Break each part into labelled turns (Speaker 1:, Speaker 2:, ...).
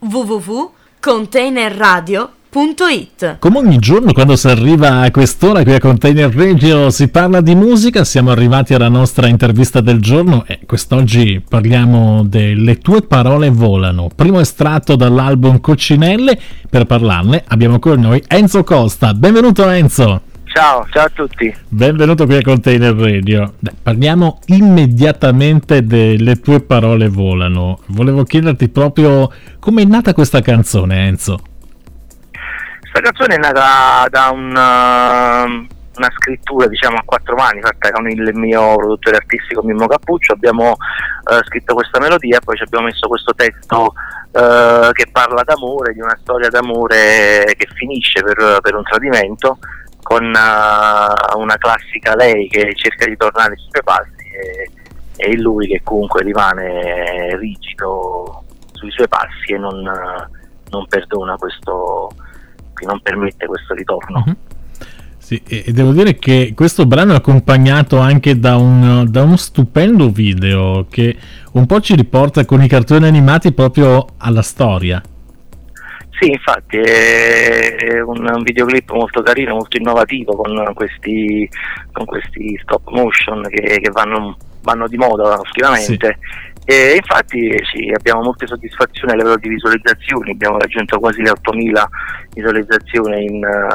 Speaker 1: www.containerradio.it.
Speaker 2: Come ogni giorno quando si arriva a quest'ora qui a Container Radio si parla di musica, siamo arrivati alla nostra intervista del giorno e quest'oggi parliamo delle tue parole volano, primo estratto dall'album Coccinelle. Per parlarne abbiamo con noi Enzo Costa. Benvenuto Enzo.
Speaker 3: Ciao a tutti.
Speaker 2: Benvenuto qui a Container Radio. Parliamo immediatamente delle tue parole volano. Volevo chiederti proprio come è nata questa canzone, Enzo.
Speaker 3: Questa canzone è nata da una scrittura, diciamo, a quattro mani, fatta con il mio produttore artistico Mimmo Cappuccio. Abbiamo scritto questa melodia, poi ci abbiamo messo questo testo che parla d'amore, di una storia d'amore che finisce per un tradimento, con una classica lei che cerca di tornare sui suoi passi e lui che comunque rimane rigido sui suoi passi e non perdona questo, che non permette questo ritorno.
Speaker 2: Mm-hmm. Sì, e devo dire che questo brano è accompagnato anche da uno stupendo video che un po' ci riporta con i cartoni animati proprio alla storia.
Speaker 3: Sì, infatti è un videoclip molto carino, molto innovativo, con questi stop motion che vanno di moda ultimamente. Sì. E infatti sì, abbiamo molte soddisfazioni a livello di visualizzazioni, abbiamo raggiunto quasi le 8.000 visualizzazioni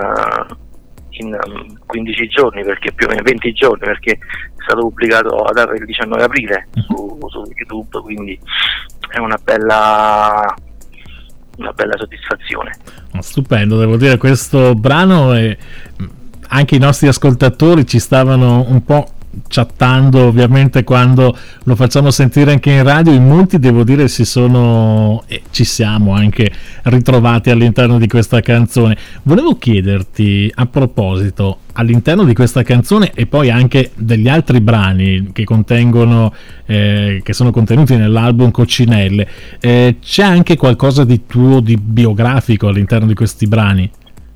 Speaker 3: in 15 giorni, perché più o meno 20 giorni, perché è stato pubblicato il 19 aprile su YouTube, quindi è una bella soddisfazione.
Speaker 2: Stupendo, devo dire, questo brano e anche i nostri ascoltatori ci stavano un po' chattando ovviamente quando lo facciamo sentire anche in radio, in molti devo dire ci siamo anche ritrovati all'interno di questa canzone. Volevo chiederti a proposito, all'interno di questa canzone e poi anche degli altri brani che contengono che sono contenuti nell'album Coccinelle, c'è anche qualcosa di tuo, di biografico all'interno di questi brani?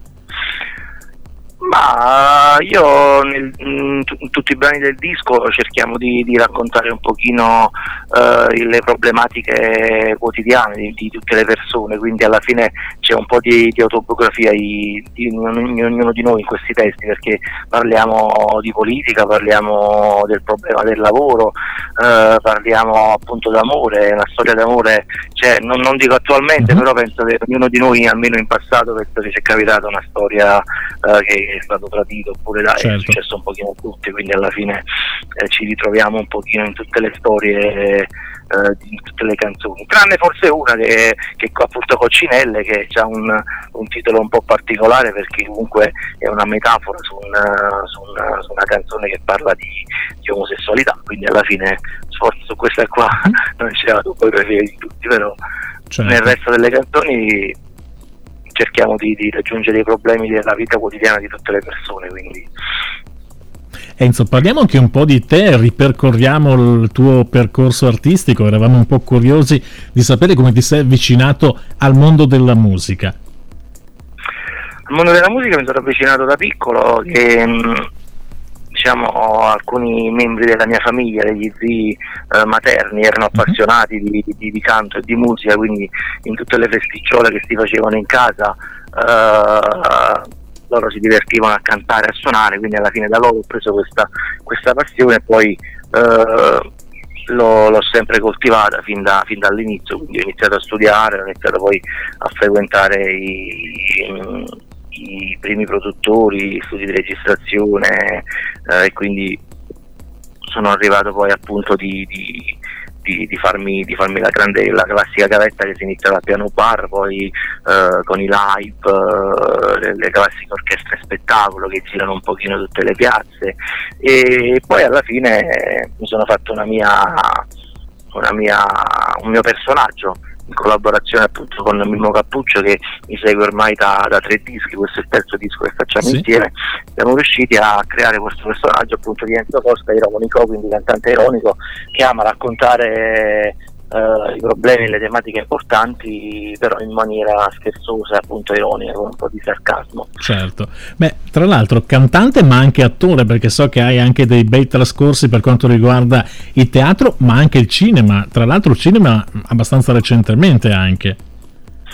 Speaker 3: Ma io in tutti i brani del disco cerchiamo di raccontare un pochino le problematiche quotidiane di tutte le persone, quindi alla fine c'è un po' di autobiografia di ognuno di noi in questi testi, perché parliamo di politica, parliamo del problema del lavoro, parliamo appunto d'amore, una storia d'amore, cioè, non dico attualmente, però penso che ognuno di noi, almeno in passato, penso che ci è capitata una storia che è stato tradito, oppure certo. È successo un pochino a tutti, quindi alla fine ci ritroviamo un pochino in tutte le storie, in tutte le canzoni, tranne forse una che appunto Coccinelle, che ha un titolo un po' particolare, perché comunque è una metafora su una canzone che parla di omosessualità, quindi alla fine forse su questa qua non c'era poi preferire di tutti, però certo. Nel resto delle canzoni cerchiamo di raggiungere i problemi della vita quotidiana di tutte le persone, quindi.
Speaker 2: Enzo, parliamo anche un po' di te, ripercorriamo il tuo percorso artistico, eravamo un po' curiosi di sapere come ti sei avvicinato al mondo della musica.
Speaker 3: Al mondo della musica mi sono avvicinato da piccolo, che diciamo alcuni membri della mia famiglia, degli zii materni, erano appassionati di canto e di musica, quindi in tutte le festicciole che si facevano in casa loro si divertivano a cantare, a suonare, quindi alla fine da loro ho preso questa passione e poi l'ho sempre coltivata fin dall'inizio, quindi ho iniziato a studiare, ho iniziato poi a frequentare i primi produttori, studi di registrazione, e quindi sono arrivato poi appunto di farmi la classica gavetta che si inizia dal piano bar, poi con i live, le classiche orchestre spettacolo che girano un pochino tutte le piazze, e poi alla fine mi sono fatto un mio personaggio in collaborazione appunto con Mimmo Cappuccio, che mi segue ormai da 3 dischi, questo è il terzo disco che facciamo insieme. Siamo riusciti a creare questo personaggio appunto di Enzo Costa, ironico, quindi cantante ironico, che ama raccontare i problemi e le tematiche importanti, però in maniera scherzosa, appunto ironica, con un po' di sarcasmo.
Speaker 2: Certo. Beh, tra l'altro cantante ma anche attore, perché so che hai anche dei bei trascorsi per quanto riguarda il teatro ma anche il cinema, tra l'altro il cinema abbastanza recentemente anche.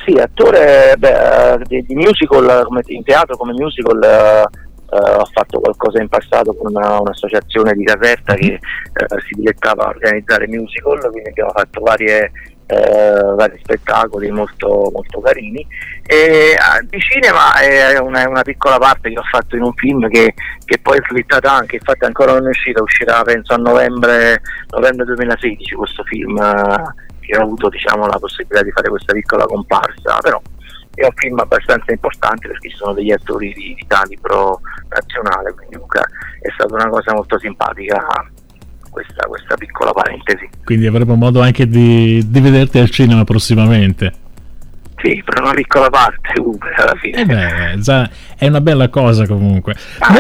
Speaker 3: Sì, attore di musical, in teatro come musical. Ho fatto qualcosa in passato con un'associazione di Caserta che si dilettava a organizzare musical, quindi abbiamo fatto vari spettacoli molto, molto carini. E di cinema è una piccola parte che ho fatto in un film che poi è slittata anche, infatti ancora non è uscita, uscirà penso a novembre 2016 questo film, che ho avuto la possibilità di fare questa piccola comparsa, però è un film abbastanza importante perché ci sono degli attori di calibro nazionale, quindi comunque è stata una cosa molto simpatica questa piccola parentesi.
Speaker 2: Quindi avremo modo anche di vederti al cinema prossimamente.
Speaker 3: Sì, per una piccola parte comunque alla fine.
Speaker 2: Già è una bella cosa comunque.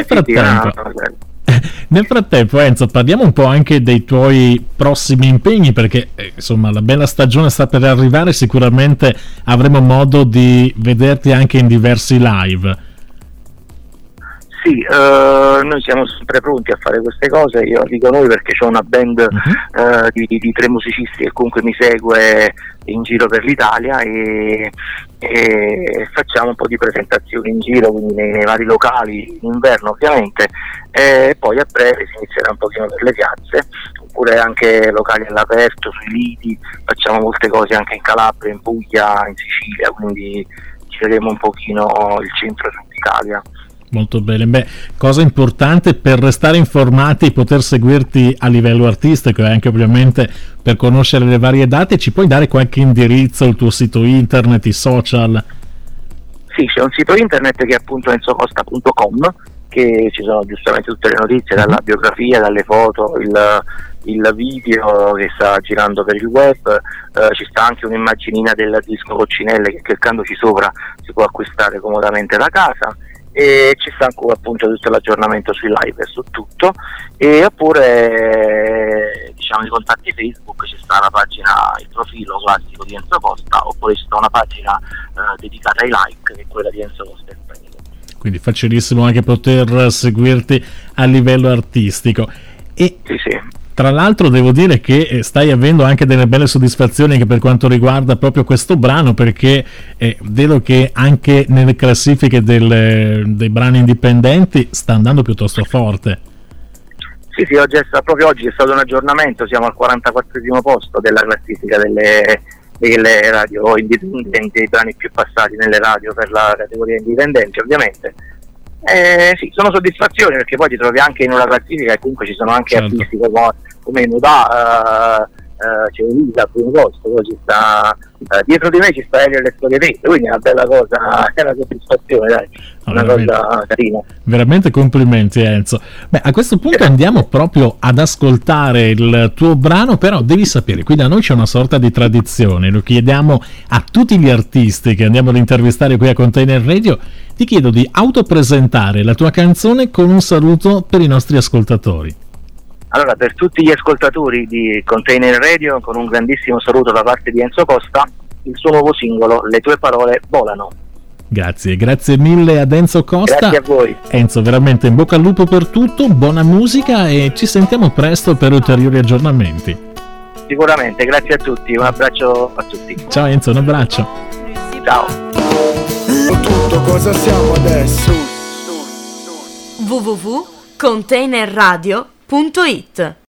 Speaker 2: Nel frattempo Enzo, parliamo un po' anche dei tuoi prossimi impegni, perché insomma la bella stagione sta per arrivare, sicuramente avremo modo di vederti anche in diversi live.
Speaker 3: Sì, noi siamo sempre pronti a fare queste cose, io dico noi perché c'ho una band di 3 musicisti che comunque mi segue in giro per l'Italia e facciamo un po' di presentazioni in giro, quindi nei vari locali, in inverno ovviamente, e poi a breve si inizierà un pochino per le piazze, oppure anche locali all'aperto, sui lidi, facciamo molte cose anche in Calabria, in Puglia, in Sicilia, quindi gireremo un pochino il centro-sud Italia.
Speaker 2: Molto bene, cosa importante per restare informati e poter seguirti a livello artistico e anche ovviamente per conoscere le varie date. Ci puoi dare qualche indirizzo, il tuo sito internet, i social?
Speaker 3: Sì, c'è un sito internet che è appunto enzocosta.com, che ci sono giustamente tutte le notizie, dalla biografia, dalle foto, il video che sta girando per il web, ci sta anche un'immaginina del disco Coccinelle che cliccandoci sopra si può acquistare comodamente da casa. E ci sta anche appunto tutto l'aggiornamento sui live e su tutto, e oppure i contatti Facebook, ci sta la pagina, il profilo classico di Enzo Costa, oppure ci sta una pagina dedicata ai like che è quella di Enzo Costa Espanito. Quindi
Speaker 2: facilissimo anche poter seguirti a livello artistico. E
Speaker 3: sì.
Speaker 2: Tra l'altro devo dire che stai avendo anche delle belle soddisfazioni anche per quanto riguarda proprio questo brano, perché vedo che anche nelle classifiche dei brani indipendenti sta andando piuttosto forte.
Speaker 3: Sì, proprio oggi è stato un aggiornamento, siamo al 44esimo posto della classifica delle radio indipendenti, dei brani più passati nelle radio per la categoria indipendente ovviamente. Sì, sono soddisfazioni perché poi ti trovi anche in una classifica e comunque ci sono anche artisti come Nudà, c'è Elisa al primo posto, poi ci sta dietro di me ci sta Elio e le storie vere, quindi è una bella cosa, è una soddisfazione, dai, una cosa carina.
Speaker 2: Veramente complimenti Enzo. A questo punto andiamo proprio ad ascoltare il tuo brano, però devi sapere, qui da noi c'è una sorta di tradizione, lo chiediamo a tutti gli artisti che andiamo ad intervistare qui a Container Radio, ti chiedo di autopresentare la tua canzone con un saluto per i nostri ascoltatori.
Speaker 3: Allora, per tutti gli ascoltatori di Container Radio, con un grandissimo saluto da parte di Enzo Costa, il suo nuovo singolo, Le tue parole volano.
Speaker 2: Grazie mille ad Enzo Costa.
Speaker 3: Grazie a voi.
Speaker 2: Enzo, veramente in bocca al lupo per tutto, buona musica e ci sentiamo presto per ulteriori aggiornamenti.
Speaker 3: Sicuramente, grazie a tutti, un abbraccio a tutti.
Speaker 2: Ciao Enzo, un abbraccio.
Speaker 3: Ciao.
Speaker 1: Tutto, cosa siamo adesso?
Speaker 4: www.containerradio.it